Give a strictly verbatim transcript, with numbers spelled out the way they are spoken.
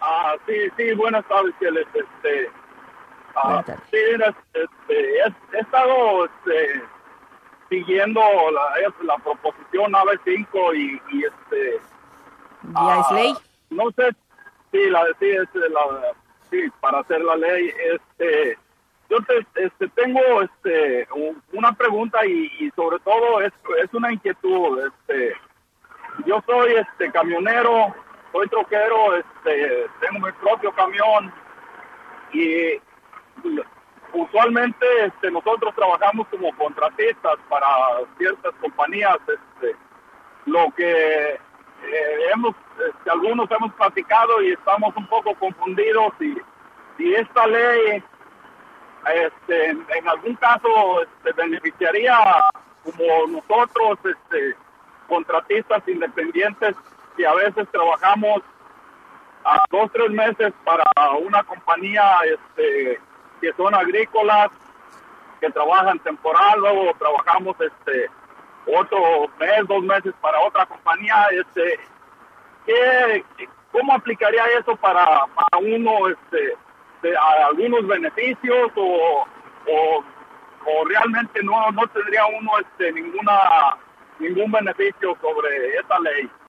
Ah, sí, sí, buenas tardes, Cheles. Este, ah, Buenas tardes. sí, mira, este, he, he estado este, siguiendo la, es la proposición A B cinco y, y este, ¿Ya es ah, ley? no sé, sí, la, sí, es la, sí, para hacer la ley, este, yo te, este, tengo este, un- una pregunta y, y sobre todo es, es una inquietud, este, yo soy este camionero, soy troquero, este, tengo mi propio camión y usualmente este, nosotros trabajamos como contratistas para ciertas compañías. Este, lo que eh, hemos, este, algunos hemos platicado y estamos un poco confundidos y, y esta ley este, en, en algún caso este, beneficiaría como nosotros, este, contratistas independientes, que a veces trabajamos a dos tres meses para una compañía este, que son agrícolas, que trabajan temporal, luego trabajamos este otro mes, dos meses para otra compañía. Este, ¿qué, ¿Cómo aplicaría eso para, para uno, este, de, a algunos beneficios o, o, o realmente no no tendría uno este ninguna ningún beneficio sobre esta ley?